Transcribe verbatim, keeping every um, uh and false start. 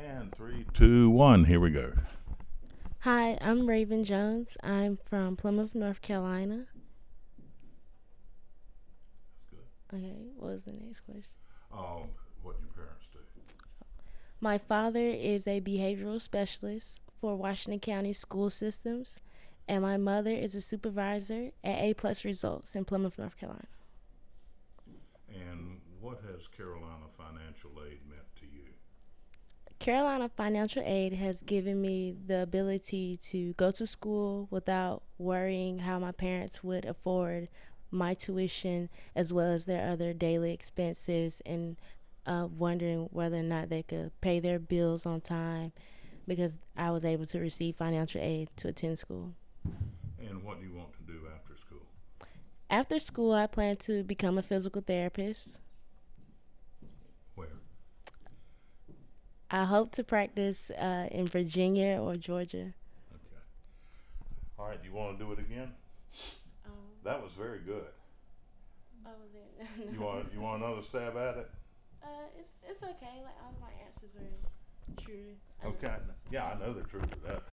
And three, two, one, here we go. Hi, I'm Raven Jones. I'm from Plymouth, North Carolina. That's good. Okay, what was the next question? Um, what do your parents do? My father is a behavioral specialist for Washington County School Systems, and my mother is a supervisor at A Plus Results in Plymouth, North Carolina. And what has Carolina Financial Aid meant to you? Carolina Financial Aid has given me the ability to go to school without worrying how my parents would afford my tuition as well as their other daily expenses, and uh, wondering whether or not they could pay their bills on time because I was able to receive financial aid to attend school. And what do you want to do after school? After school, I plan to become a physical therapist. Where? I hope to practice uh, in Virginia or Georgia. Okay. All right, you want to do it again? Um, That was very good. oh, then, You want you want another stab at it? Uh, it's it's okay. Like all of my answers were true. I know. Okay. Yeah, I know the truth of that.